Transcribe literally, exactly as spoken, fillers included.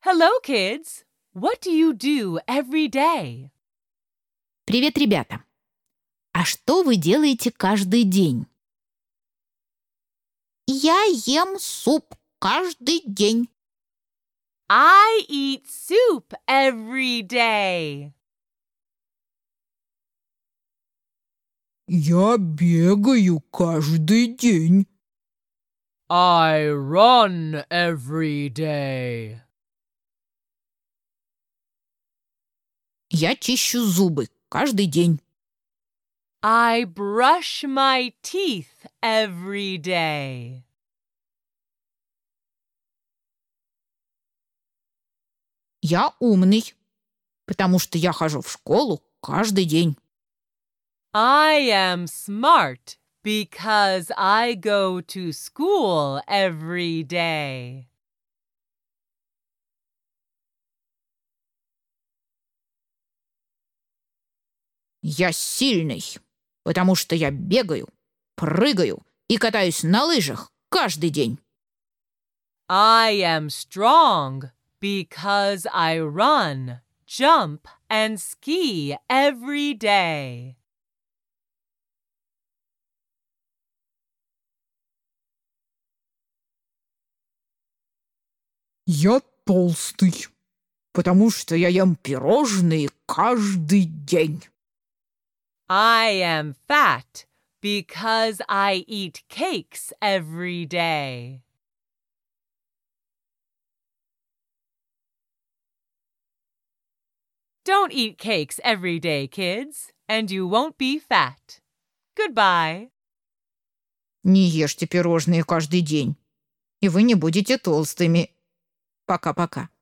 Hello, kids. What do you do every day? Привет, ребята! А что вы делаете каждый день? Я ем суп каждый день. I eat soup every day. Я бегаю каждый день. I run every day. Я чищу зубы каждый день. I brush my teeth every day. Я умный, потому что я хожу в школу каждый день. I am smart because I go to school every day. Я сильный, потому что я бегаю, прыгаю и катаюсь на лыжах каждый день. I am strong because I run, jump, and ski every day. Я толстый, потому что я ем пирожные каждый день. I am fat because I eat cakes every day. Don't eat cakes every day, kids, and you won't be fat. Goodbye. Не ешьте пирожные каждый день, и вы не будете толстыми. Пока-пока.